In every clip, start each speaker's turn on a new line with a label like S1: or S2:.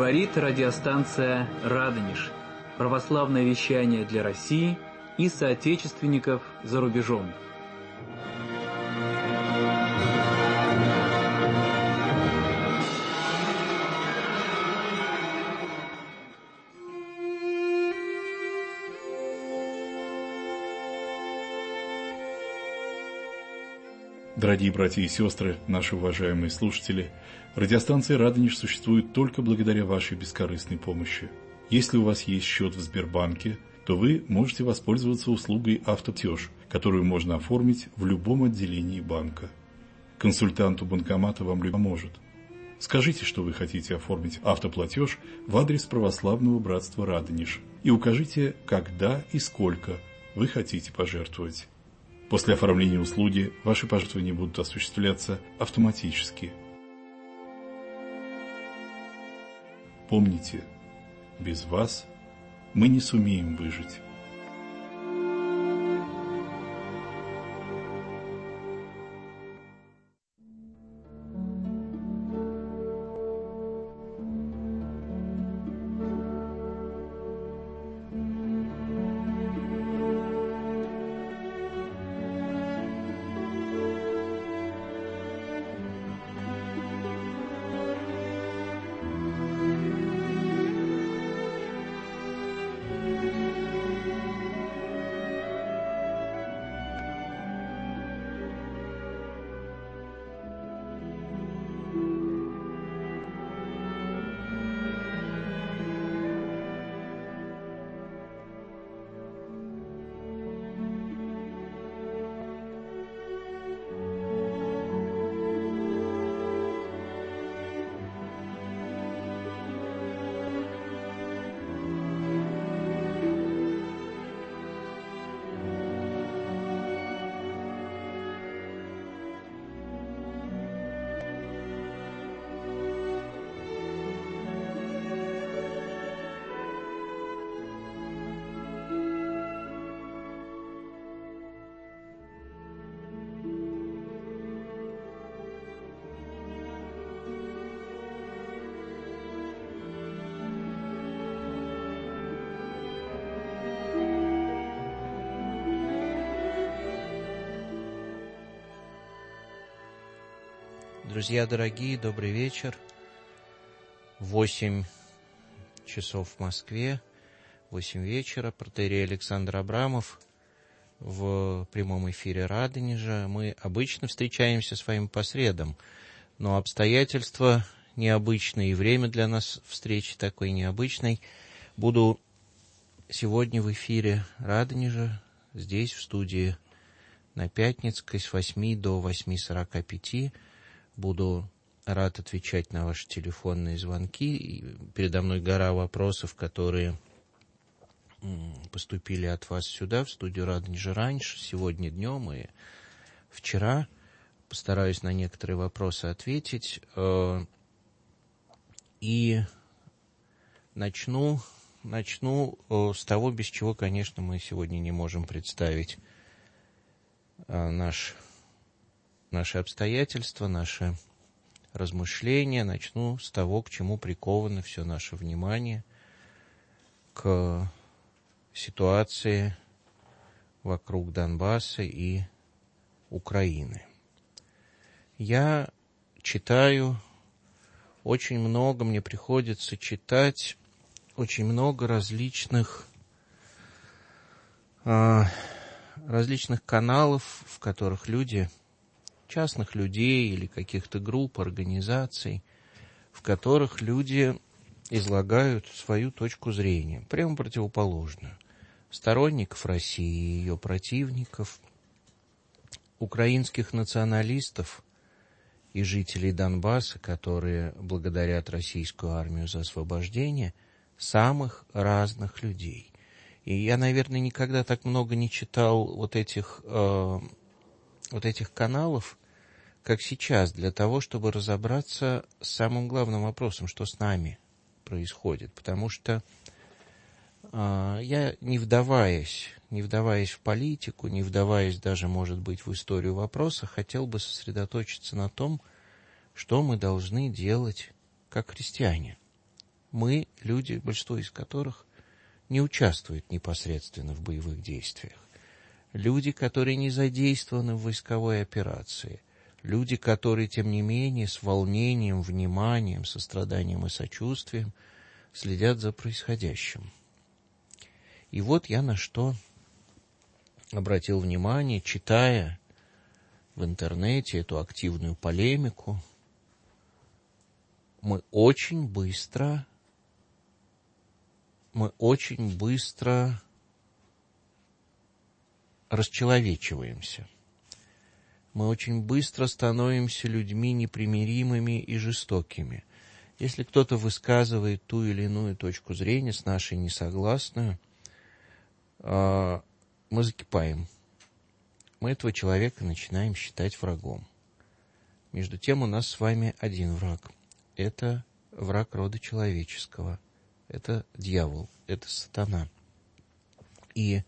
S1: Говорит радиостанция «Радонеж». Православное вещание для России и соотечественников за рубежом.
S2: Дорогие братья и сестры, наши уважаемые слушатели, радиостанция «Радонеж» существует только благодаря вашей бескорыстной помощи. Если у вас есть счет в Сбербанке, то вы можете воспользоваться услугой «Автоплатеж», которую можно оформить в любом отделении банка. Консультант у банкомата вам поможет. Скажите, что вы хотите оформить автоплатеж в адрес православного братства «Радонеж» и укажите, когда и сколько вы хотите пожертвовать. После оформления услуги ваши пожертвования будут осуществляться автоматически. Помните, без вас мы не сумеем выжить.
S3: Друзья дорогие, добрый вечер. 8 часов в Москве, 8 вечера. Протоиерей Александр Абрамов в прямом эфире Радонежа. Мы обычно встречаемся с вами по средам, но обстоятельства необычные, и время для нас встречи такой необычной. Буду сегодня в эфире Радонежа, здесь, в студии на Пятницкой, с 8 до 8:45. Буду рад отвечать на ваши телефонные звонки. И передо мной гора вопросов, которые поступили от вас сюда, в студию Радонежа раньше, сегодня днем и вчера. Постараюсь на некоторые вопросы ответить. И начну с того, без чего, конечно, мы сегодня не можем представить наши обстоятельства, наши размышления. Начну с того, к чему приковано все наше внимание, к ситуации вокруг Донбасса и Украины. Я читаю очень много, мне приходится читать очень много различных каналов, в которых люди, частных людей или каких-то групп, организаций, в которых люди излагают свою точку зрения, прямо противоположную. Сторонников России, ее противников, украинских националистов и жителей Донбасса, которые благодарят российскую армию за освобождение, самых разных людей. И я, наверное, никогда так много не читал вот этих каналов, как сейчас, для того, чтобы разобраться с самым главным вопросом, что с нами происходит. Потому что я, не вдаваясь в политику, не вдаваясь даже, может быть, в историю вопроса, хотел бы сосредоточиться на том, что мы должны делать как христиане. Мы, люди, большинство из которых не участвуют непосредственно в боевых действиях. Люди, которые не задействованы в войсковой операции. Люди, которые, тем не менее, с волнением, вниманием, состраданием и сочувствием следят за происходящим. И вот я на что обратил внимание, читая в интернете эту активную полемику. Мы очень быстро расчеловечиваемся. Мы очень быстро становимся людьми непримиримыми и жестокими. Если кто-то высказывает ту или иную точку зрения, с нашей несогласную, мы закипаем. Мы этого человека начинаем считать врагом. Между тем у нас с вами один враг. Это враг рода человеческого. Это дьявол, это сатана. И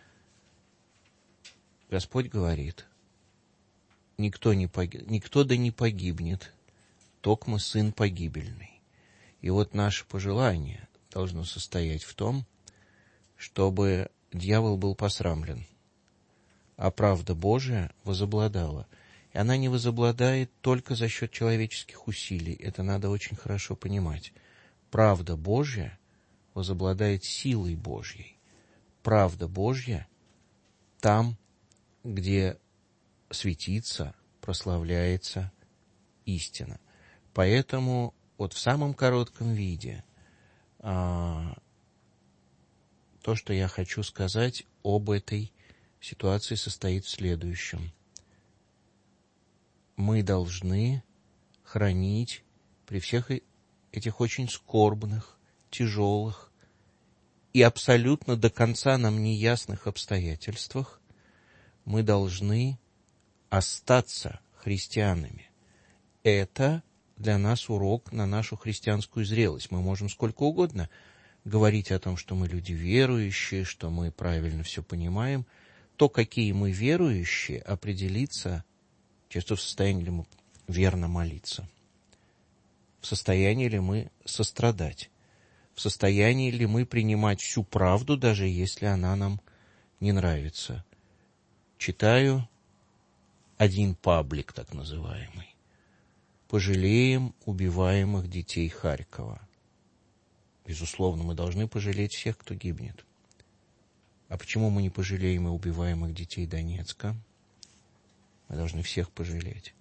S3: Господь говорит: никто да не погибнет, токмо сын погибельный. И вот наше пожелание должно состоять в том, чтобы дьявол был посрамлен, а правда Божия возобладала. И она не возобладает только за счет человеческих усилий. Это надо очень хорошо понимать. Правда Божья возобладает силой Божьей. Правда Божья там, где светится, прославляется истина. Поэтому вот в самом коротком виде то, что я хочу сказать об этой ситуации, состоит в следующем. Мы должны хранить при всех этих очень скорбных, тяжелых и абсолютно до конца нам неясных обстоятельствах, мы должны остаться христианами. Это для нас урок на нашу христианскую зрелость. Мы можем сколько угодно говорить о том, что мы люди верующие, что мы правильно все понимаем. То, какие мы верующие, определится, часто в состоянии ли мы верно молиться, в состоянии ли мы сострадать, в состоянии ли мы принимать всю правду, даже если она нам не нравится. Читаю один паблик, так называемый. «Пожалеем убиваемых детей Харькова». Безусловно, мы должны пожалеть всех, кто гибнет. А почему мы не пожалеем и убиваемых детей Донецка? Мы должны всех пожалеть.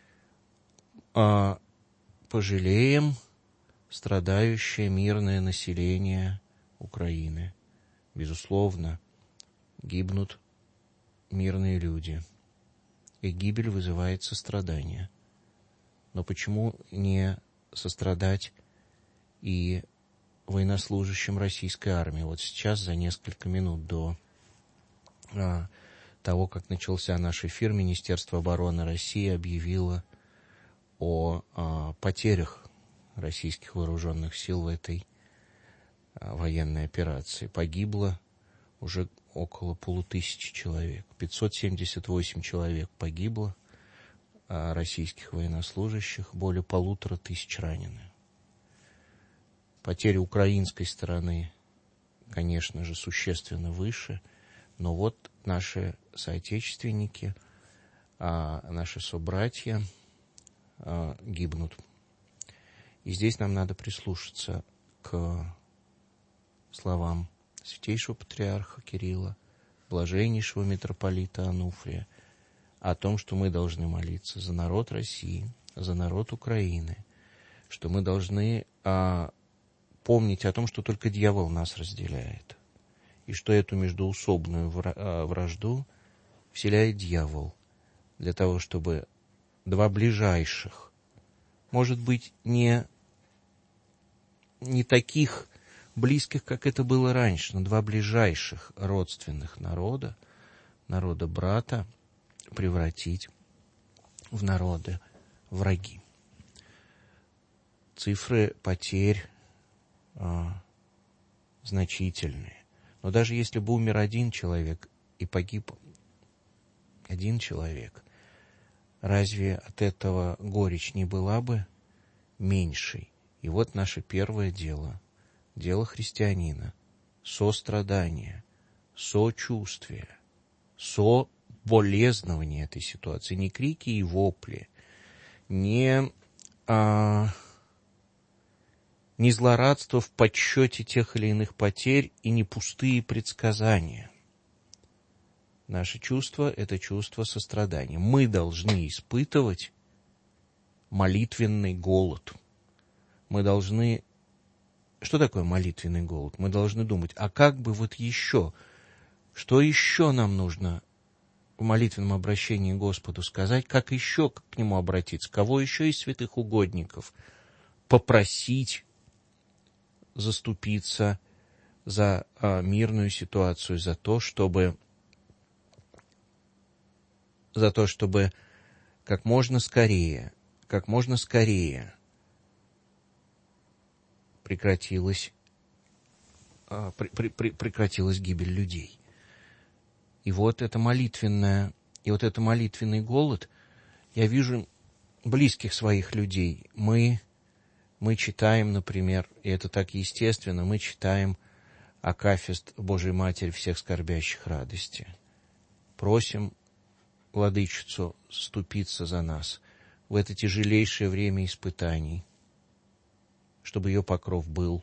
S3: Пожалеем страдающее мирное население Украины. Безусловно, гибнут мирные люди, и гибель вызывает сострадание. Но почему не сострадать и военнослужащим российской армии? Вот сейчас, за несколько минут до того, как начался наш эфир, Министерство обороны России объявило о потерях российских вооруженных сил в этой военной операции. Погибло уже около 500 человек. 578 человек погибло, российских военнослужащих, более 1500 ранены. Потери украинской стороны, конечно же, существенно выше, но вот наши соотечественники, наши собратья гибнут. И здесь нам надо прислушаться к словам святейшего патриарха Кирилла, блаженнейшего митрополита Ануфрия, о том, что мы должны молиться за народ России, за народ Украины, что мы должны помнить о том, что только дьявол нас разделяет, и что эту междоусобную вражду вселяет дьявол для того, чтобы два ближайших, может быть, не таких близких, как это было раньше, но два ближайших родственных народа брата, превратить в народы враги. Цифры потерь значительные. Но даже если бы умер один человек и погиб один человек, разве от этого горечь не была бы меньшей? И вот наше первое дело, дело христианина, сострадание, сочувствие, соболезнование этой ситуации, не крики и вопли, не злорадство в подсчете тех или иных потерь и не пустые предсказания. Наше чувство – это чувство сострадания. Мы должны испытывать молитвенный голод. Мы должны... Что такое молитвенный голод? Мы должны думать, а как бы вот еще, что еще нам нужно в молитвенном обращении к Господу сказать, как еще к Нему обратиться, кого еще из святых угодников попросить заступиться за мирную ситуацию, за то, чтобы как можно скорее прекратилась гибель людей. И вот это молитвенный голод, я вижу близких своих людей. Мы читаем, например, и это так естественно, мы читаем акафист Божией Матери всех скорбящих радости. Просим Владычицу вступиться за нас в это тяжелейшее время испытаний, чтобы ее покров был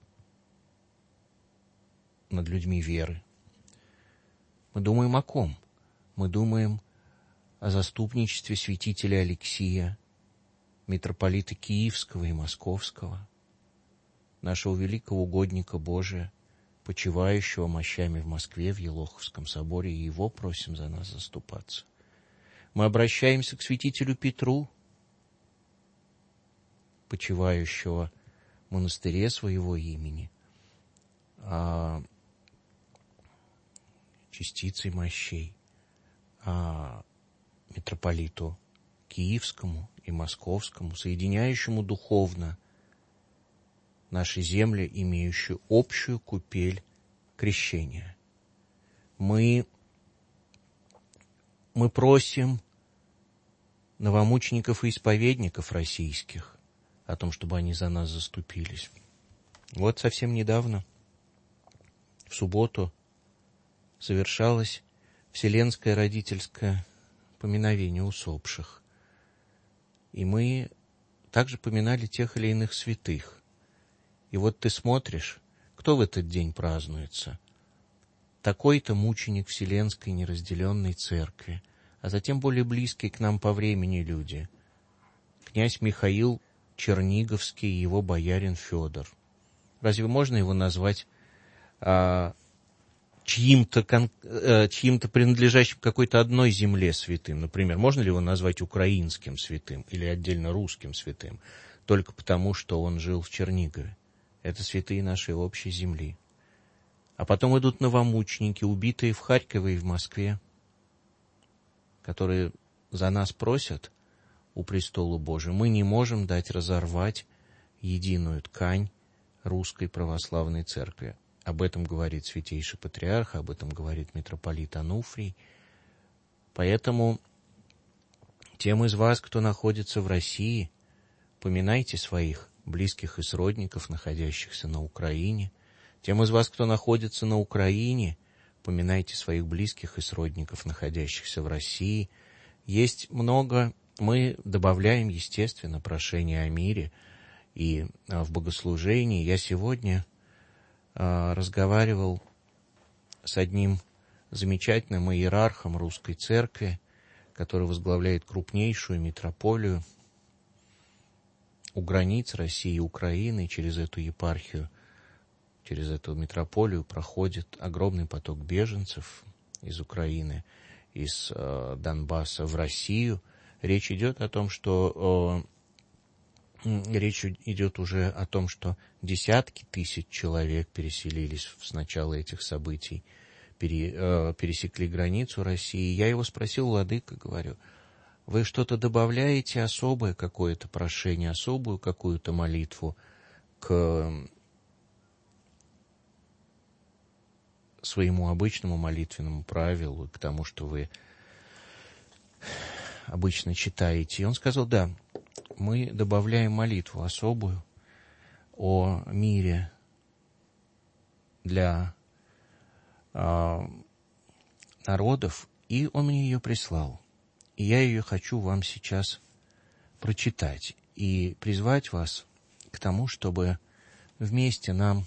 S3: над людьми веры. Мы думаем о ком? Мы думаем о заступничестве святителя Алексия, митрополита Киевского и Московского, нашего великого угодника Божия, почивающего мощами в Москве, в Елоховском соборе, и его просим за нас заступаться. Мы обращаемся к святителю Петру, почивающего в монастыре своего имени, частицей мощей, митрополиту Киевскому и Московскому, соединяющему духовно наши земли, имеющие общую купель крещения. Мы просим новомучеников и исповедников российских о том, чтобы они за нас заступились. Вот совсем недавно, в субботу, совершалось Вселенское родительское поминовение усопших. И мы также поминали тех или иных святых. И вот ты смотришь, кто в этот день празднуется. Такой-то мученик Вселенской неразделенной Церкви, а затем более близкие к нам по времени люди. Князь Михаил Черниговский и его боярин Федор. Разве можно его назвать чьим-то принадлежащим какой-то одной земле святым? Например, можно ли его назвать украинским святым или отдельно русским святым, только потому, что он жил в Чернигове? Это святые нашей общей земли. А потом идут новомученики, убитые в Харькове и в Москве, которые за нас просят у престола Божия. Мы не можем дать разорвать единую ткань русской православной церкви. Об этом говорит святейший патриарх, об этом говорит митрополит Ануфрий. Поэтому тем из вас, кто находится в России, поминайте своих близких и сродников, находящихся на Украине. Тем из вас, кто находится на Украине, поминайте своих близких и сродников, находящихся в России. Есть много, мы добавляем, естественно, прошения о мире и в богослужении. Я сегодня разговаривал с одним замечательным иерархом русской церкви, который возглавляет крупнейшую митрополию у границ России и Украины. Через эту епархию, через эту митрополию проходит огромный поток беженцев из Украины, из Донбасса в Россию. Речь идет уже о том, что десятки тысяч человек переселились с начала этих событий, пересекли границу России. Я его спросил: владыка, говорю, вы что-то добавляете, особое какое-то прошение, особую какую-то молитву к своему обычному молитвенному правилу, к тому, что вы обычно читаете? И он сказал: да, мы добавляем молитву особую о мире для народов, и Он мне ее прислал. И я ее хочу вам сейчас прочитать и призвать вас к тому, чтобы вместе нам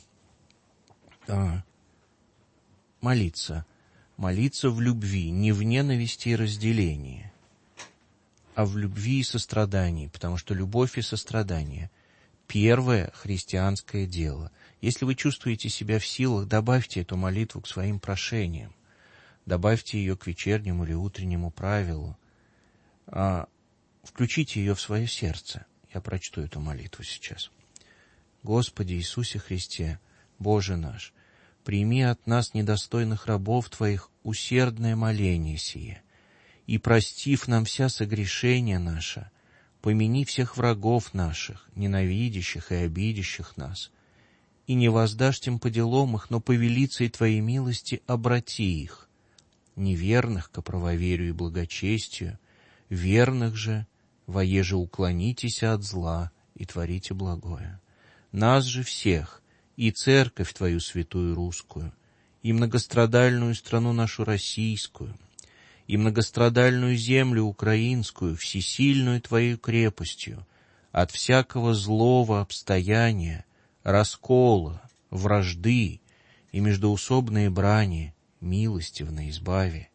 S3: молиться в любви, не в ненависти и разделении, а в любви и сострадании, потому что любовь и сострадание — первое христианское дело. Если вы чувствуете себя в силах, добавьте эту молитву к своим прошениям, добавьте ее к вечернему или утреннему правилу, включите ее в свое сердце. Я прочту эту молитву сейчас. Господи Иисусе Христе, Боже наш, прими от нас, недостойных рабов Твоих, усердное моление сие, и, простив нам вся согрешения наша, помяни всех врагов наших, ненавидящих и обидящих нас, и не воздашь тем по делам их, но по велицей Твоей милости обрати их, неверных ко правоверию и благочестию, верных же, воеже уклонитесь от зла и творите благое. Нас же всех, и церковь Твою святую русскую, и многострадальную страну нашу российскую, и многострадальную землю украинскую, всесильную Твоей крепостью, от всякого злого обстояния, раскола, вражды и междоусобной брани милостивно избави.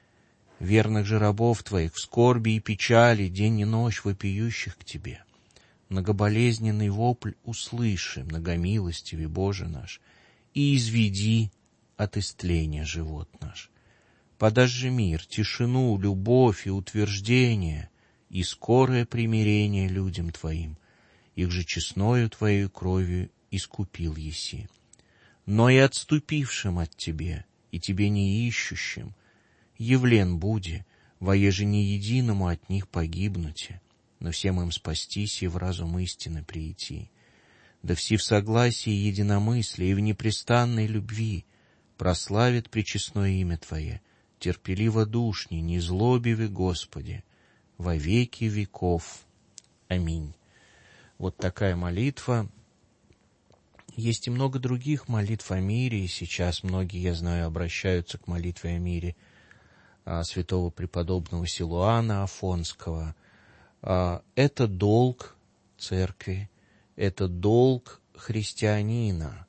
S3: Верных же рабов Твоих в скорби и печали день и ночь вопиющих к Тебе. Многоболезненный вопль услыши, многомилостивый Боже наш, и изведи от истления живот наш. Подашь же мир, тишину, любовь и утверждение, и скорое примирение людям Твоим, их же честною Твоей кровью искупил еси. Но и отступившим от Тебе, и Тебе не ищущим, явлен буди, воеже не единому от них погибнуте, но всем им спастись и в разум истины прийти. Да все в согласии и единомыслии и в непрестанной любви прославит пречестное имя Твое, терпеливо душни, не злобиви, Господи, во веки веков. Аминь. Вот такая молитва. Есть и много других молитв о мире, и сейчас многие, я знаю, обращаются к молитве о мире святого преподобного Силуана Афонского. Это долг церкви, это долг христианина.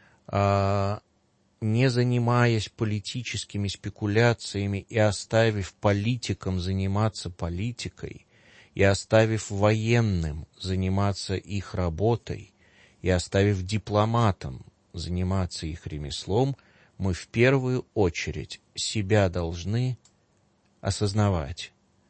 S3: Не занимаясь политическими спекуляциями и оставив политикам заниматься политикой, и оставив военным заниматься их работой, и оставив дипломатам заниматься их ремеслом, мы в первую очередь себя должны осознавать.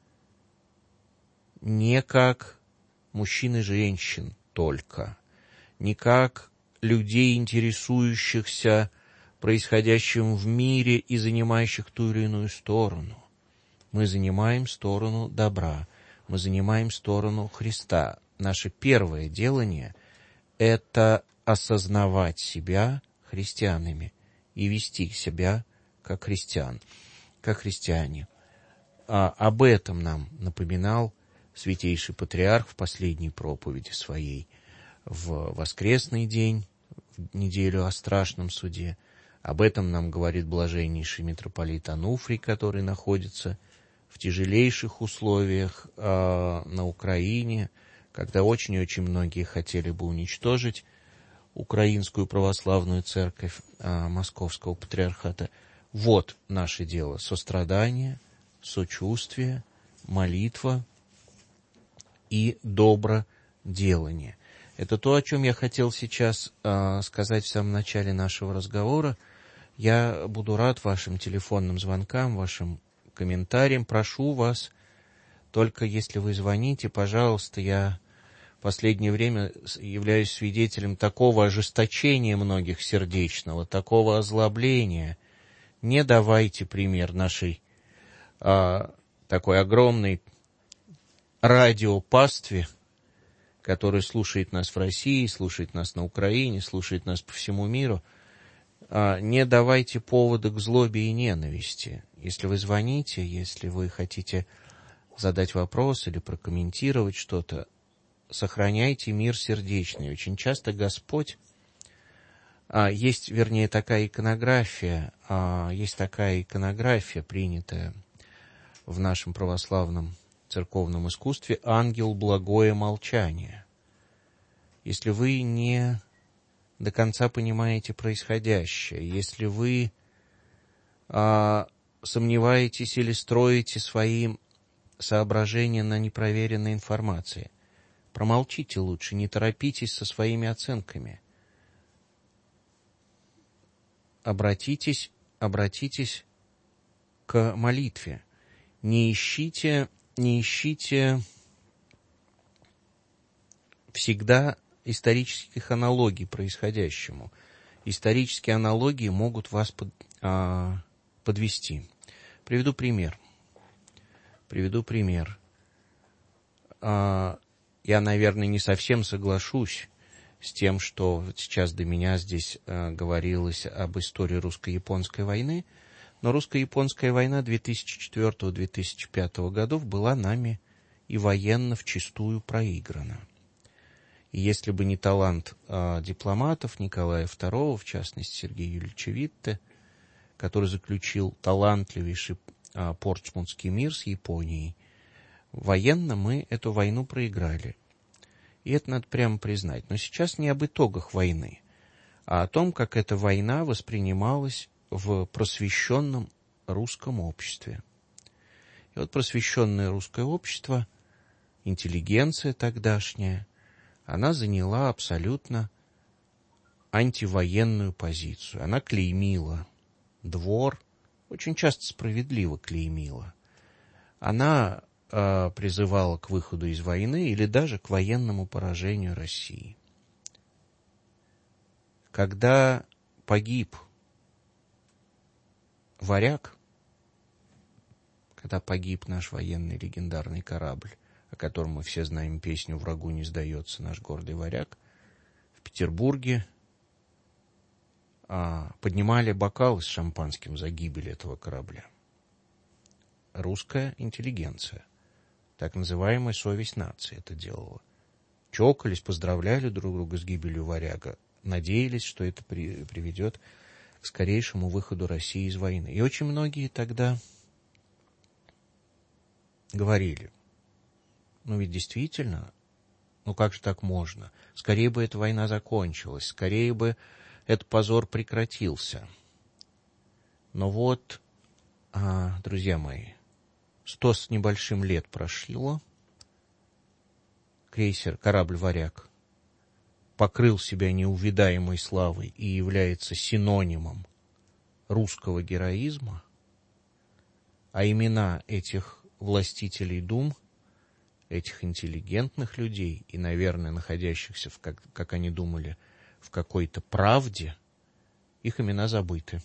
S3: Не как мужчин и женщин только, не как людей, интересующихся происходящим в мире и занимающих ту или иную сторону. Мы занимаем сторону добра, мы занимаем сторону Христа. Наше первое делание — это осознавать себя христианами и вести себя как христиан, как христиане. Об этом нам напоминал Святейший Патриарх в последней проповеди своей в воскресный день, в неделю о страшном суде. Об этом нам говорит блаженнейший митрополит Ануфрий, который находится в тяжелейших условиях на Украине, когда очень и очень многие хотели бы уничтожить Украинскую православную церковь Московского патриархата. Вот наше дело: сострадание, сочувствие, молитва и доброделание. Это то, о чем я хотел сейчас сказать в самом начале нашего разговора. Я буду рад вашим телефонным звонкам, вашим комментариям. Прошу вас, только если вы звоните, пожалуйста, я в последнее время являюсь свидетелем такого ожесточения многих сердечного, такого озлобления. Не давайте пример нашей такой огромной радиопастве, который слушает нас в России, слушает нас на Украине, слушает нас по всему миру. Не давайте повода к злобе и ненависти. Если вы звоните, если вы хотите задать вопрос или прокомментировать что-то, сохраняйте мир сердечный. Очень часто Господь, есть такая иконография, принятая в нашем православном церковном искусстве, ангел благое молчание. Если вы не до конца понимаете происходящее, если вы сомневаетесь или строите свои соображения на непроверенной информации, промолчите лучше, не торопитесь со своими оценками. Обратитесь к молитве. Не ищите всегда исторических аналогий происходящему. Исторические аналогии могут вас подвести. Приведу пример. Я, наверное, не совсем соглашусь с тем, что вот сейчас до меня здесь говорилось об истории русско-японской войны, но русско-японская война 2004-2005 годов была нами и военно вчистую проиграна. И если бы не талант дипломатов Николая II, в частности Сергея Юрьевича Витте, который заключил талантливейший Портсмутский мир с Японией, военно мы эту войну проиграли. И это надо прямо признать. Но сейчас не об итогах войны, а о том, как эта война воспринималась в просвещенном русском обществе. И вот просвещенное русское общество, интеллигенция тогдашняя, она заняла абсолютно антивоенную позицию. Она клеймила двор, очень часто справедливо клеймила. Она призывала к выходу из войны или даже к военному поражению России. Когда погиб «Варяг», когда погиб наш военный легендарный корабль, о котором мы все знаем песню «Врагу не сдается наш гордый варяг», в Петербурге поднимали бокалы с шампанским за гибель этого корабля. Русская интеллигенция, так называемая совесть нации, это делала. Чокались, поздравляли друг друга с гибелью «Варяга», надеялись, что это приведет к скорейшему выходу России из войны. И очень многие тогда говорили: ну ведь действительно, как же так можно? Скорее бы эта война закончилась, скорее бы этот позор прекратился. Но вот, друзья мои, 100 с небольшим лет прошло, корабль «Варяг» покрыл себя неувидаемой славой и является синонимом русского героизма, а имена этих властителей дум, этих интеллигентных людей и, наверное, находящихся, как они думали, в какой-то правде, их имена забыты.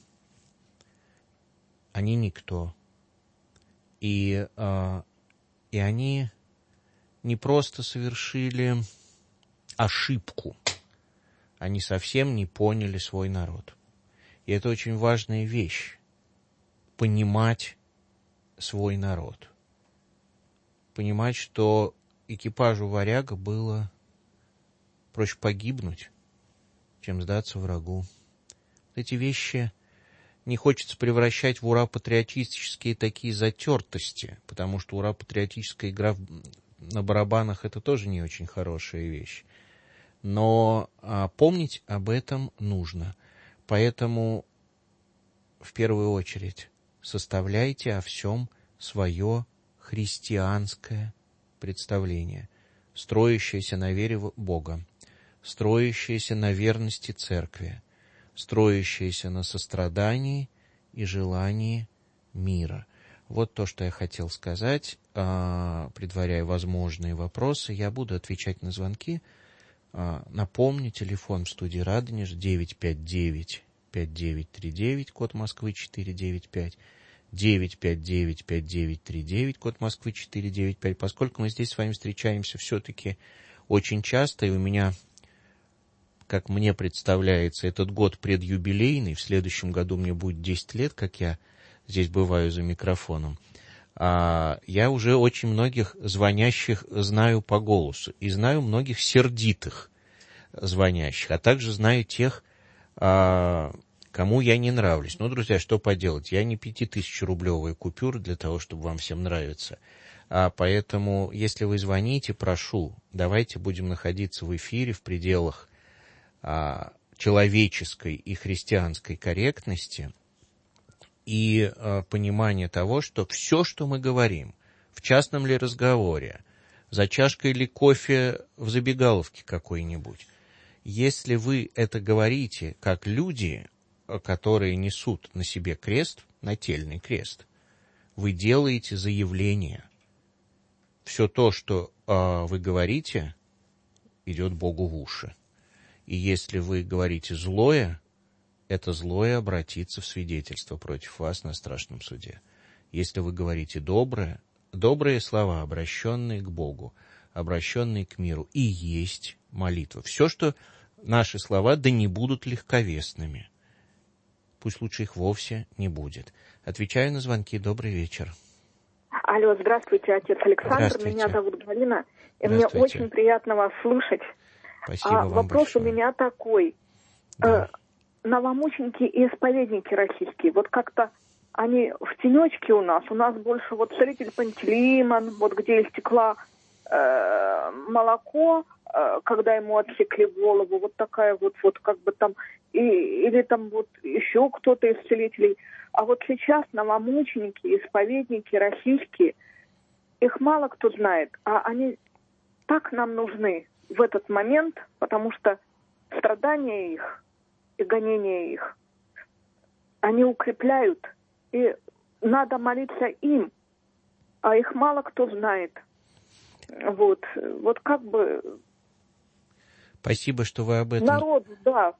S3: Они никто. И они не просто совершили ошибку, они совсем не поняли свой народ. И это очень важная вещь — понимать свой народ. Понимать, что экипажу «Варяга» было проще погибнуть, чем сдаться врагу. Эти вещи не хочется превращать в ура-патриотические такие затертости, потому что ура-патриотическая игра на барабанах — это тоже не очень хорошая вещь. Но помнить об этом нужно. Поэтому в первую очередь составляйте о всем свое христианское представление, строящееся на вере в Бога, строящееся на верности церкви, строящееся на сострадании и желании мира. Вот то, что я хотел сказать. Предваряя возможные вопросы, я буду отвечать на звонки. Напомню, телефон в студии Радонеж 959-5939, код Москвы 495, 959-5939, код Москвы 495. Поскольку мы здесь с вами встречаемся все-таки очень часто, и у меня, как мне представляется, этот год предюбилейный, в следующем году мне будет 10 лет, как я здесь бываю за микрофоном, Я уже очень многих звонящих знаю по голосу, и знаю многих сердитых звонящих, а также знаю тех, кому я не нравлюсь. Ну, друзья, что поделать, я не 5000-рублевые купюры для того, чтобы вам всем нравиться. Поэтому, если вы звоните, прошу, давайте будем находиться в эфире в пределах человеческой и христианской корректности и понимания того, что все, что мы говорим, в частном ли разговоре, за чашкой ли кофе в забегаловке какой-нибудь, если вы это говорите как люди, которые несут на себе крест, нательный крест, вы делаете заявление. Все то, что вы говорите, идет Богу в уши. И если вы говорите злое, это злое обратится в свидетельство против вас на страшном суде. Если вы говорите доброе, добрые слова, обращенные к Богу, обращенные к миру, и есть молитва. Все, что наши слова, да не будут легковесными. Пусть лучше их вовсе не будет. Отвечаю на звонки. Добрый вечер.
S4: Алло, здравствуйте, отец Александр.
S3: Здравствуйте.
S4: Меня зовут Галина. И мне очень приятно вас слышать.
S3: Спасибо вам
S4: вопрос
S3: большое.
S4: У меня такой.
S3: Да.
S4: Новомученики и исповедники российские, вот как-то они в тенечке у нас. У нас больше вот целитель Пантелеймон, вот где истекла молоко, когда ему отсекли голову, вот такая вот как бы там, или там вот еще кто-то из целителей. А вот сейчас новомученики, исповедники российские, их мало кто знает, а они так нам нужны в этот момент, потому что страдания их и гонения их, они укрепляют, и надо молиться им, а их мало кто знает. Вот как бы...
S3: Спасибо, что вы об этом...
S4: Народу, да.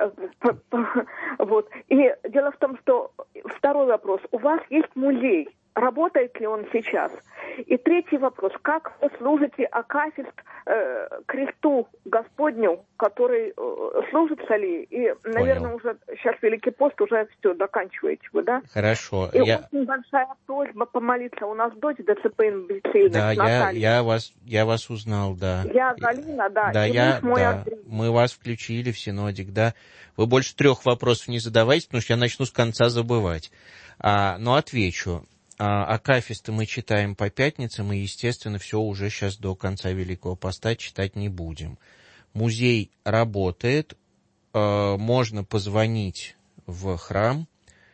S4: Вот. И дело в том, что второй вопрос. У вас есть музей. Работает ли он сейчас? И третий вопрос. Как вы служите акафист кресту Господню, который служится ли? И, наверное, уже сейчас Великий пост, уже все, заканчиваете вы, да?
S3: Хорошо.
S4: И очень большая просьба помолиться. У нас дочь ДЦПН Бесильна.
S3: Да, я вас узнал, да.
S4: Я Галина, да.
S3: Да,
S4: и муж мой Андрей.
S3: Мы вас включили в синодик, да. Вы больше 3 вопросов не задавайте, потому что я начну с конца забывать. Но отвечу. Акафисты мы читаем по пятницам, и, естественно, все уже сейчас до конца Великого Поста читать не будем. Музей работает, можно позвонить в храм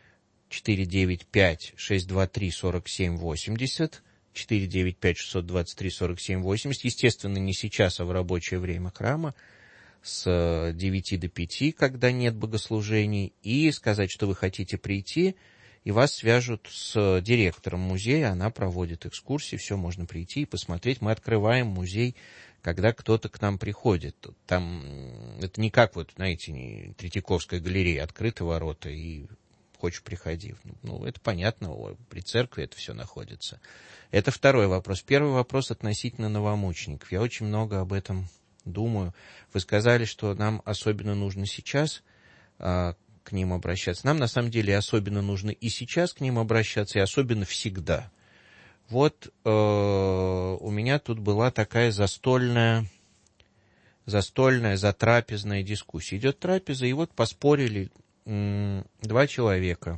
S3: 495-623-47-80, 495-623-47-80, естественно, не сейчас, а в рабочее время храма, с 9 до 5, когда нет богослужений, и сказать, что вы хотите прийти, и вас свяжут с директором музея, она проводит экскурсии, все можно прийти и посмотреть. Мы открываем музей, когда кто-то к нам приходит. Там это не как, вот, знаете, не Третьяковская галерея, открыты ворота, и хочешь приходи. Ну, это понятно, при церкви это все находится. Это второй вопрос. Первый вопрос относительно новомучеников. Я очень много об этом думаю. Вы сказали, что нам особенно нужно сейчас к ним обращаться. Нам, на самом деле, особенно нужно и сейчас к ним обращаться, и особенно всегда. Вот у меня тут была такая затрапезная дискуссия. Идет трапеза, и вот поспорили два человека.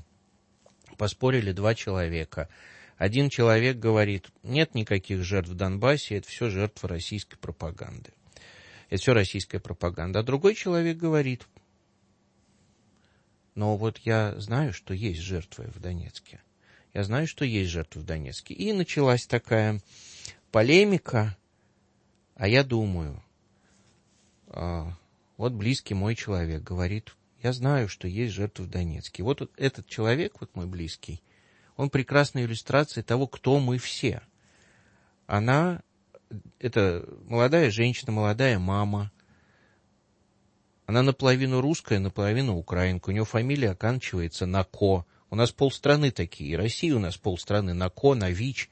S3: Один человек говорит, нет никаких жертв в Донбассе, это все жертвы российской пропаганды. Это все российская пропаганда. А другой человек говорит, но вот я знаю, что есть жертвы в Донецке. И началась такая полемика, а я думаю, вот близкий мой человек говорит, я знаю, что есть жертвы в Донецке. Вот этот человек, вот мой близкий, он прекрасная иллюстрация того, кто мы все. Это молодая женщина, молодая мама. Она наполовину русская, наполовину украинка. У нее фамилия оканчивается на «ко». У нас полстраны такие. И Россия у нас полстраны на «ко», на «вич».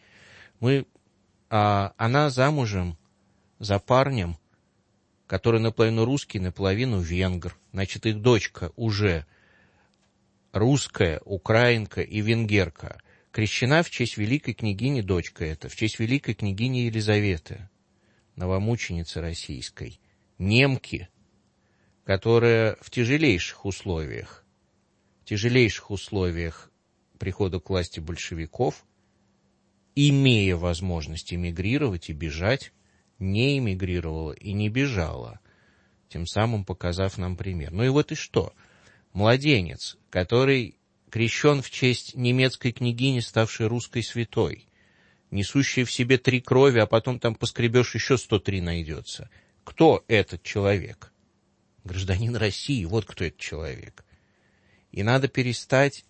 S3: Она замужем за парнем, который наполовину русский, наполовину венгр. Значит, их дочка уже русская, украинка и венгерка. крещена в честь великой княгини, дочка эта, в честь великой княгини Елизаветы, новомученицы российской, немки, которая в тяжелейших условиях прихода к власти большевиков, имея возможность эмигрировать и бежать, не эмигрировала и не бежала, тем самым показав нам пример. Ну и вот и что? Младенец, который крещен в честь немецкой княгини, ставшей русской святой, несущей в себе 3 крови, а потом там поскребешь, еще 103 найдется. Кто этот человек? Гражданин России, вот кто этот человек. И надо перестать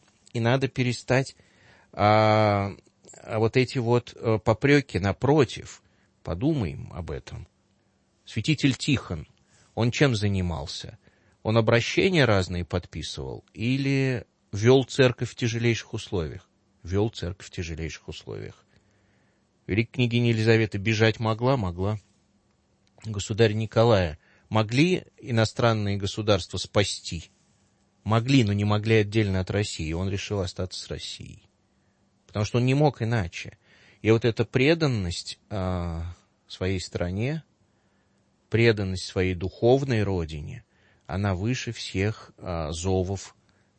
S3: вот эти вот попреки напротив. Подумаем об этом. Святитель Тихон, он чем занимался? Он обращения разные подписывал или вел церковь в тяжелейших условиях? Вел церковь в тяжелейших условиях. Великая княгиня Елизавета бежать могла? Могла. Государя Николая могли иностранные государства спасти? Могли, но не могли отдельно от России. Он решил остаться с Россией. Потому что он не мог иначе. И вот эта преданность своей стране, преданность своей духовной родине, она выше всех зовов,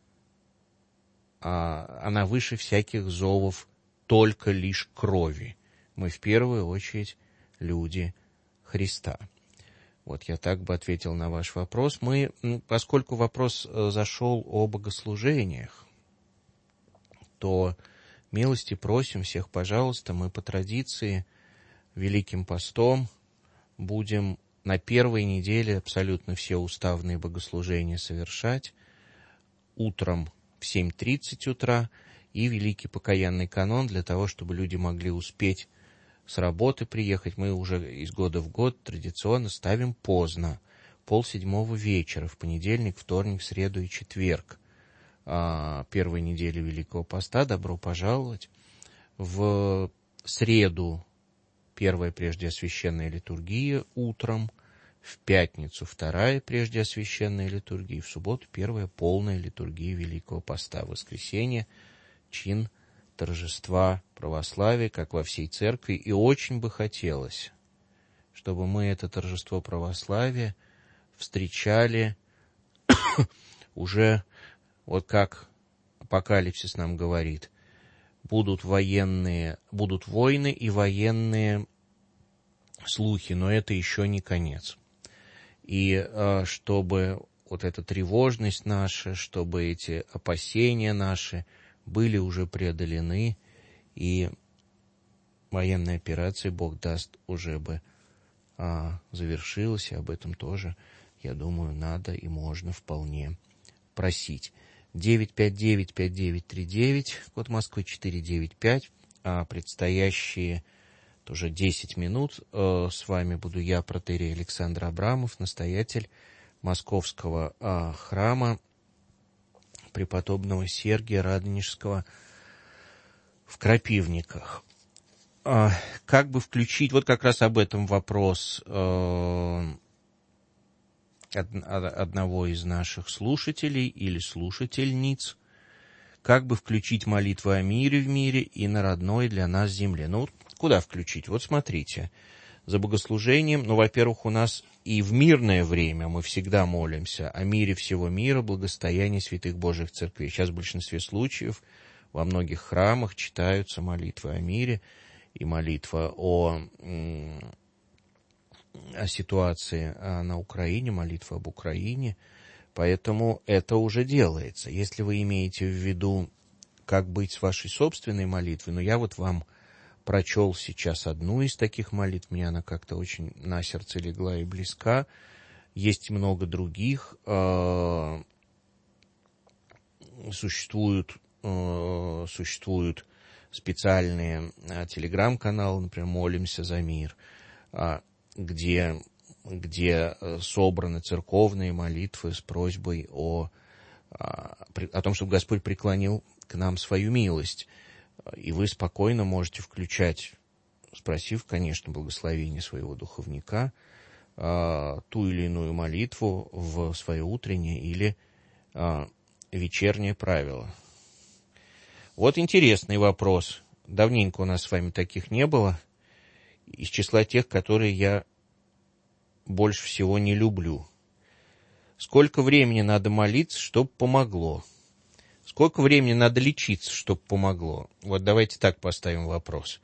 S3: она выше всяких зовов только лишь крови. Мы в первую очередь люди Христа. Вот я так бы ответил на ваш вопрос. Поскольку вопрос зашел о богослужениях, то милости просим всех, пожалуйста, мы по традиции Великим постом будем на первой неделе абсолютно все уставные богослужения совершать утром в 7:30 утра и Великий покаянный канон для того, чтобы люди могли успеть с работы приехать. Мы уже из года в год традиционно ставим поздно, 6:30 вечера, в понедельник, вторник, среду и четверг первой недели Великого Поста. Добро пожаловать. В среду первая преждеосвященная литургия утром, в пятницу вторая преждеосвященная литургия, в субботу первая полная литургия Великого Поста, в воскресенье чин торжества православия, как во всей церкви. И очень бы хотелось, чтобы мы это торжество православия встречали уже, вот как Апокалипсис нам говорит, будут войны и военные слухи, но это еще не конец. И чтобы вот эта тревожность наша, чтобы эти опасения наши были уже преодолены, и военная операция, Бог даст, уже бы завершилась, и об этом тоже, я думаю, надо и можно вполне просить. 959-5939, код Москвы 495, предстоящие тоже 10 минут. С вами буду я, протоиерей Александр Абрамов, настоятель Московского храма преподобного Сергия Радонежского в Крапивниках. Как бы включить, вот как раз об этом вопрос одного из наших слушателей или слушательниц, как бы включить молитвы о мире в мире и на родной для нас земле. Ну, куда включить? Вот смотрите, за богослужением, во-первых, у нас и в мирное время мы всегда молимся о мире всего мира, благостоянии святых Божьих церквей. Сейчас в большинстве случаев во многих храмах читаются молитвы о мире и молитва о ситуации на Украине, молитва об Украине, поэтому это уже делается. Если вы имеете в виду, как быть с вашей собственной молитвой, я вот вам прочел сейчас одну из таких молитв, мне она как-то очень на сердце легла и близка. Есть много других. Существуют специальные телеграм-каналы, например, «Молимся за мир», где собраны церковные молитвы с просьбой о том, чтобы Господь преклонил к нам свою милость. И вы спокойно можете включать, спросив, конечно, благословение своего духовника, ту или иную молитву в свое утреннее или вечернее правило. Вот интересный вопрос. Давненько у нас с вами таких не было. Из числа тех, которые я больше всего не люблю. Сколько времени надо молиться, чтобы помогло? Сколько времени надо лечиться, чтобы помогло? Вот давайте так поставим вопрос.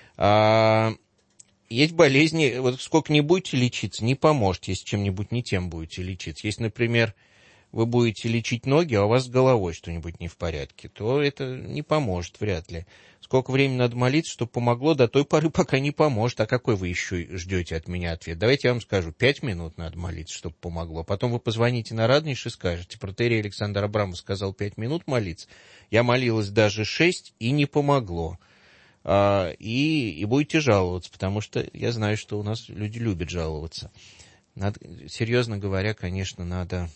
S3: Есть болезни, вот сколько не будете лечиться, не поможет, если чем-нибудь не тем будете лечиться. Если, например, вы будете лечить ноги, а у вас с головой что-нибудь не в порядке, то это не поможет, вряд ли. Сколько времени надо молиться, чтобы помогло, до той поры, пока не поможет. А какой вы еще ждете от меня ответ? Давайте я вам скажу, 5 минут надо молиться, чтобы помогло. Потом вы позвоните на Радонеж и скажете, протоиерей Александр Абрамов сказал 5 минут молиться. Я молилась даже 6 и не помогло. И будете жаловаться, потому что я знаю, что у нас люди любят жаловаться. Серьезно говоря, конечно, надо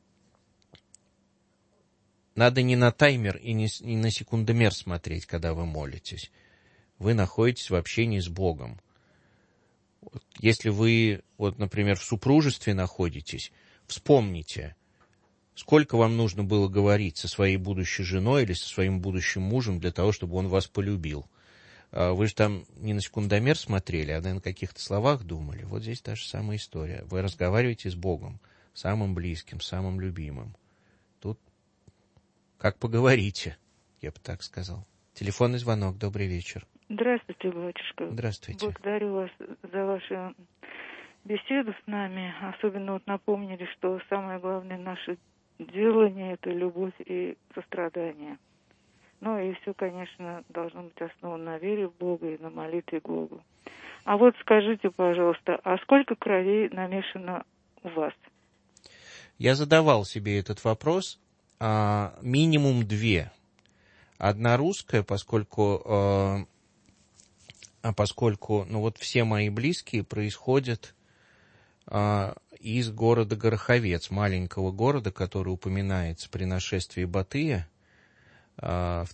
S3: не на таймер и не на секундомер смотреть, когда вы молитесь. Вы находитесь в общении с Богом. Если вы, вот, например, в супружестве находитесь, вспомните, сколько вам нужно было говорить со своей будущей женой или со своим будущим мужем для того, чтобы он вас полюбил. Вы же там не на секундомер смотрели, а на каких-то словах думали. Вот здесь та же самая история. Вы разговариваете с Богом, самым близким, самым любимым. Тут как поговорите, я бы так сказал. Телефонный звонок. Добрый вечер.
S5: Здравствуйте, батюшка.
S3: Здравствуйте.
S5: Благодарю вас за вашу беседу с нами. Особенно вот напомнили, что самое главное наше делание – это любовь и сострадание. Ну и все, конечно, должно быть основано на вере в Бога и на молитве Богу. А вот скажите, пожалуйста, а сколько кровей намешано у вас?
S3: Я задавал себе этот вопрос. Минимум 2. Одна русская, поскольку все мои близкие происходят из города Гороховец, маленького города, который упоминается при нашествии Батыя под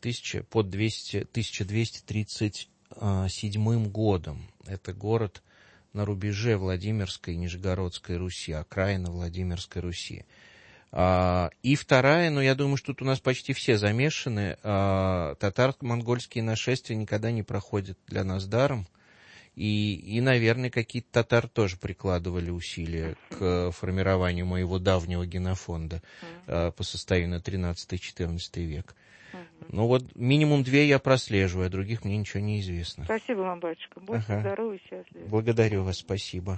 S3: 1237 годом. Это город на рубеже Владимирской и Нижегородской Руси, окраина Владимирской Руси. И вторая, я думаю, что тут у нас почти все замешаны, татаро-монгольские нашествия никогда не проходят для нас даром, и, наверное, какие-то татары тоже прикладывали усилия к формированию моего давнего генофонда по состоянию на 13-14 век. Ну вот минимум 2 я прослеживаю, а других мне ничего не известно.
S5: Спасибо вам, батюшка. Будьте здоровы и счастливы.
S3: Благодарю вас, спасибо.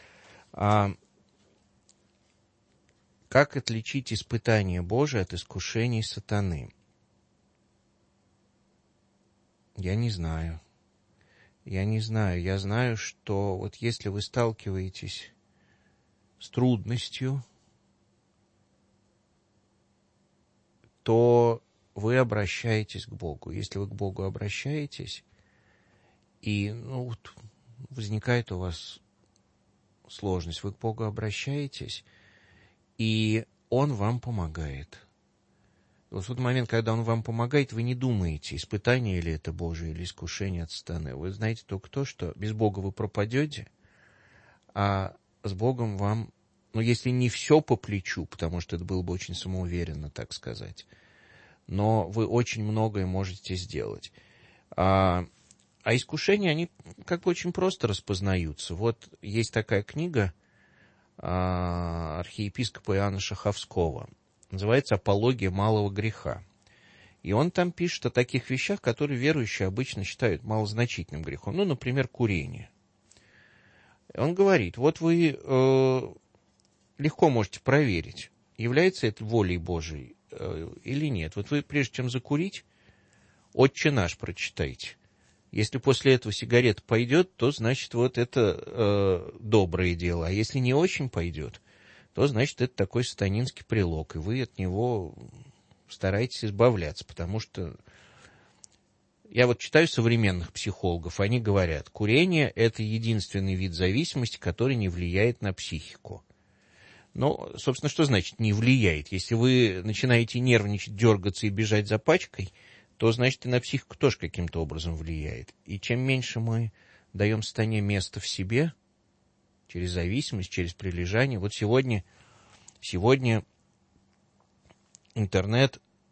S3: Как отличить испытание Божие от искушений сатаны? Я не знаю. Я знаю, что вот если вы сталкиваетесь с трудностью, то вы обращаетесь к Богу. Если вы к Богу обращаетесь, и возникает у вас сложность, вы к Богу обращаетесь, и Он вам помогает. Вот в тот момент, когда Он вам помогает, вы не думаете, испытание ли это Божие, или искушение от сатаны. Вы знаете только то, что без Бога вы пропадете, а с Богом вам, если не все по плечу, потому что это было бы очень самоуверенно, так сказать, но вы очень многое можете сделать. А искушения, они как бы очень просто распознаются. Вот есть такая книга архиепископа Иоанна Шаховского. Называется «Апология малого греха». И он там пишет о таких вещах, которые верующие обычно считают малозначительным грехом. Например, курение. Он говорит, вот вы легко можете проверить, является это волей Божией или нет. Вот вы, прежде чем закурить, «Отче наш» прочитайте. Если после этого сигарета пойдет, то, значит, вот это доброе дело. А если не очень пойдет, то, значит, это такой сатанинский прилог, и вы от него стараетесь избавляться, потому что я вот читаю современных психологов, они говорят, курение – это единственный вид зависимости, который не влияет на психику. Собственно, что значит «не влияет»? Если вы начинаете нервничать, дергаться и бежать за пачкой, то, значит, и на психику тоже каким-то образом влияет. И чем меньше мы даем сатане место в себе, через зависимость, через прилежание. Вот сегодня интернет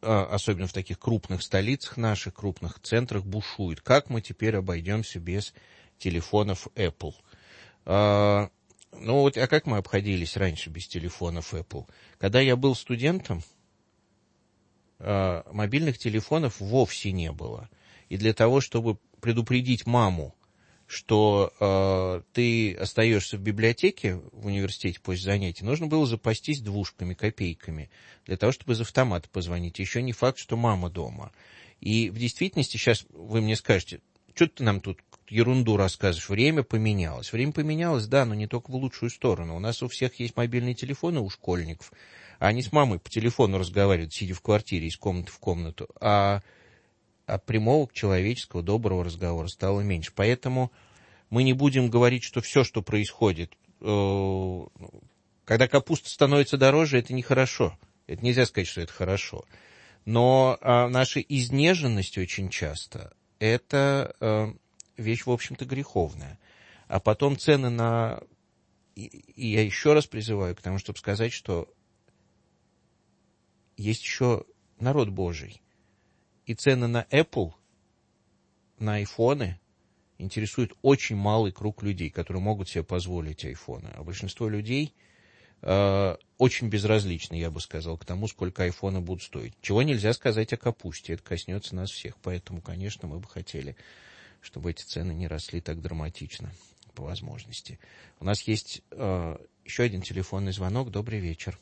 S3: особенно в таких крупных столицах наших, крупных центрах, бушует. Как мы теперь обойдемся без телефонов Apple? А как мы обходились раньше без телефонов Apple? Когда я был студентом, мобильных телефонов вовсе не было. И для того, чтобы предупредить маму, что ты остаешься в библиотеке в университете после занятий, нужно было запастись двушками, копейками, для того, чтобы из автомата позвонить. Еще не факт, что мама дома. И в действительности, сейчас вы мне скажете, что ты нам тут ерунду рассказываешь, время поменялось. Время поменялось, да, но не только в лучшую сторону. У нас у всех есть мобильные телефоны у школьников, а они с мамой по телефону разговаривают, сидя в квартире, из комнаты в комнату, а прямого человеческого доброго разговора стало меньше. Поэтому мы не будем говорить, что все, что происходит, когда капуста становится дороже, это нехорошо. Это нельзя сказать, что это хорошо. Но наша изнеженность очень часто – это вещь, в общем-то, греховная. А потом цены на... И я еще раз призываю к тому, чтобы сказать, что есть еще народ Божий. И цены на Apple, на айфоны интересуют очень малый круг людей, которые могут себе позволить айфоны. А большинство людей очень безразличны, я бы сказал, к тому, сколько айфоны будут стоить. Чего нельзя сказать о капусте. Это коснется нас всех. Поэтому, конечно, мы бы хотели, чтобы эти цены не росли так драматично по возможности. У нас есть еще один телефонный звонок. Добрый вечер.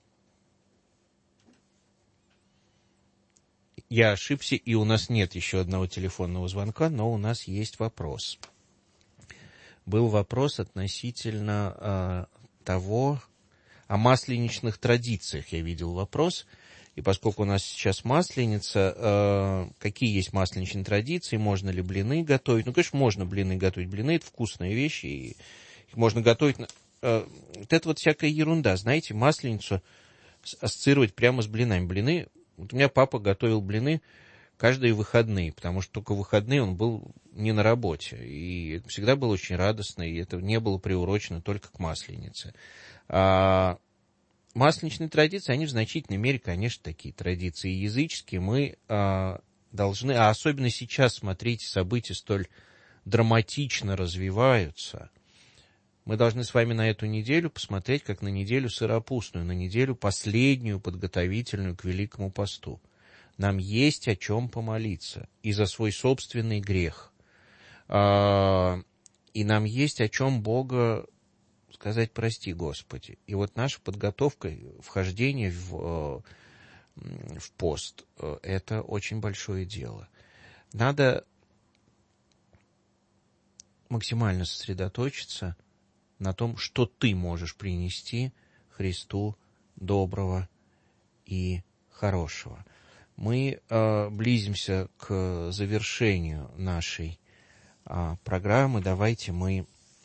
S3: Я ошибся, и у нас нет еще одного телефонного звонка, но у нас есть вопрос. Был вопрос относительно того, о масленичных традициях. Я видел вопрос, и поскольку у нас сейчас масленица, какие есть масленичные традиции, можно ли блины готовить? Ну, конечно, можно блины готовить. Блины – это вкусные вещи, и их можно готовить. Вот это вот всякая ерунда, знаете, масленицу ассоциировать прямо с блинами. Блины... Вот у меня папа готовил блины каждые выходные, потому что только в выходные он был не на работе. И всегда было очень радостно, и это не было приурочено только к масленице. А масленичные традиции, они в значительной мере, конечно, такие традиции языческие. Мы должны, а особенно сейчас, смотрите, события столь драматично развиваются. Мы должны с вами на эту неделю посмотреть, как на неделю сыропустную, на неделю последнюю, подготовительную к Великому посту. Нам есть о чем помолиться и за свой собственный грех. И нам есть о чем Бога сказать «прости, Господи». И вот наша подготовка, вхождение в пост – это очень большое дело. Надо максимально сосредоточиться на том, что ты можешь принести Христу доброго и хорошего. Мы близимся к завершению нашей программы. Давайте мы,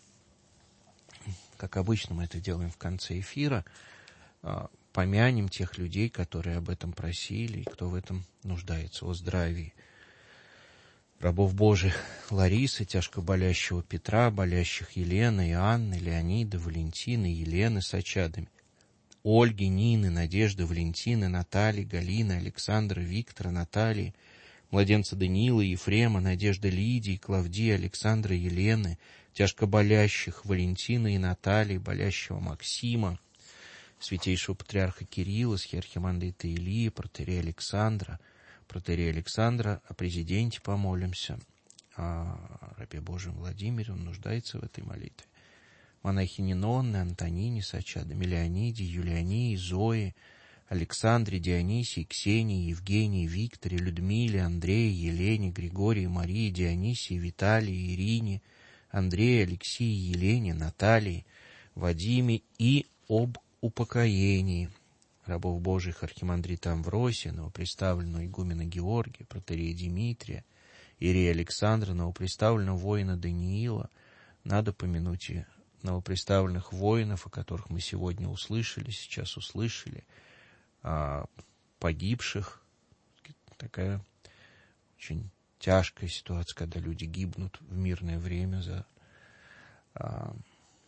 S3: как обычно мы это делаем в конце эфира, помянем тех людей, которые об этом просили и кто в этом нуждается. О здравии рабов Божьих Ларисы, тяжко болящего Петра, болящих Елены, Иоанны, Леонида, Валентины, Елены с очадами, Ольги, Нины, Надежды, Валентины, Натальи, Галины, Александра, Виктора, Натальи, младенца Даниила, Ефрема, Надежды, Лидии, Клавдии, Александра, Елены, тяжко болящих Валентины и Натальи, болящего Максима, святейшего патриарха Кирилла, архиемандрита Илии, протоиерея Александра, о президенте помолимся, о рабе Божьем Владимире, он нуждается в этой молитве. Монахине Нонны, Антонине с очадами, Леониде, Юлиании, Зое, Александре, Дионисии, Ксении, Евгении, Викторе, Людмиле, Андрее, Елене, Григории, Марии, Дионисии, Виталии, Ирине, Андрее, Алексии, Елене, Натальи, Вадиме и об упокоении рабов Божьих архимандрита Амвросия, новоприставленного игумена Георгия, протоиерея Дмитрия, иерея Александра, новоприставленного воина Даниила. Надо помянуть и новоприставленных воинов, о которых мы сегодня сейчас услышали, погибших. Такая очень тяжкая ситуация, когда люди гибнут в мирное время за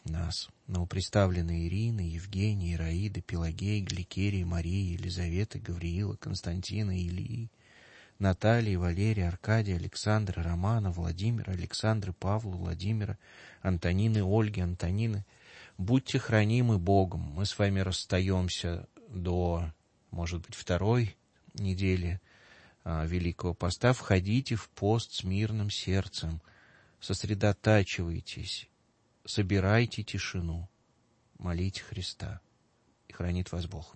S3: нас новоприставленные Ирина, Евгения, Ираида, Пелагея, Гликерия, Мария, Елизавета, Гавриила, Константина, Илии, Наталья, Валерия, Аркадия, Александра, Романа, Владимира, Александры, Павла, Владимира, Антонины, Ольги, Антонины. Будьте хранимы Богом. Мы с вами расстаемся до, может быть, второй недели Великого Поста. Входите в пост с мирным сердцем, сосредотачивайтесь, собирайте тишину, молите Христа, и хранит вас Бог.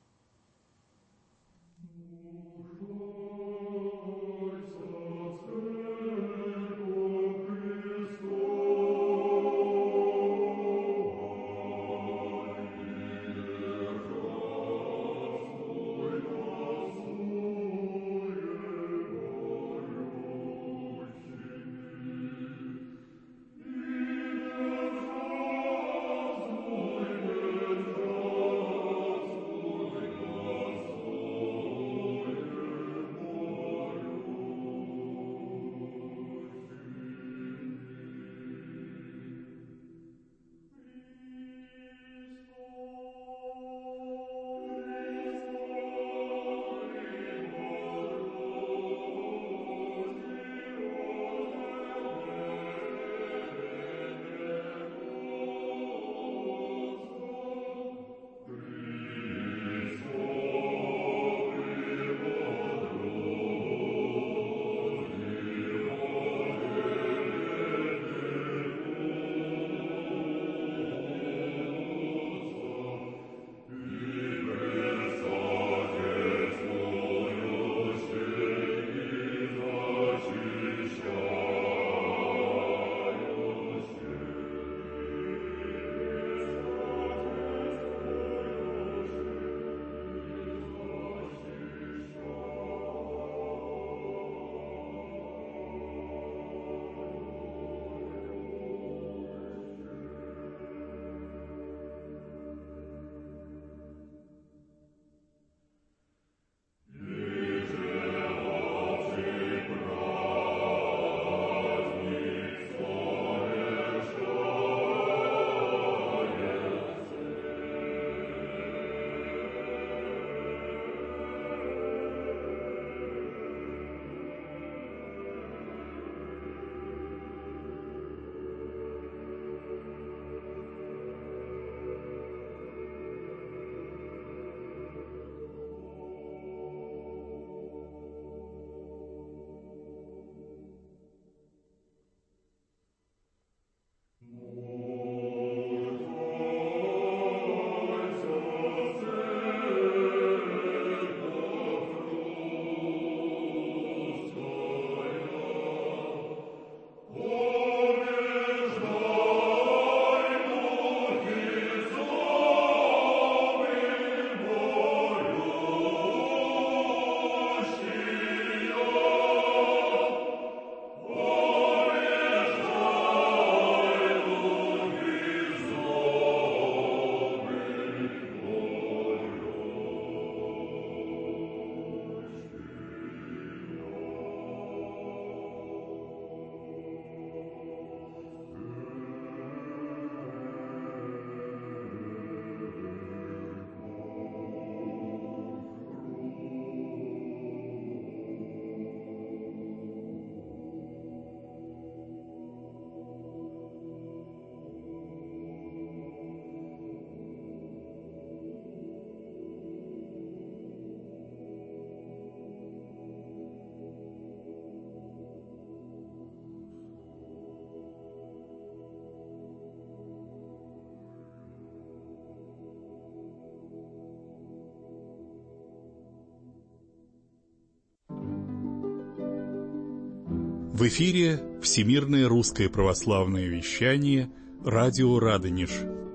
S2: В эфире Всемирное русское православное вещание, радио «Радонеж».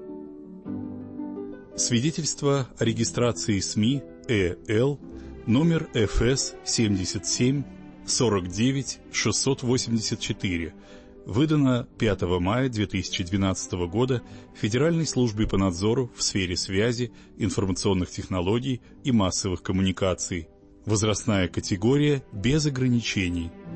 S2: Свидетельство о регистрации СМИ ЭЛ, номер ФС 77 49 684, выдано 5 мая 2012 года Федеральной службой по надзору в сфере связи, информационных технологий и массовых коммуникаций. Возрастная категория без ограничений.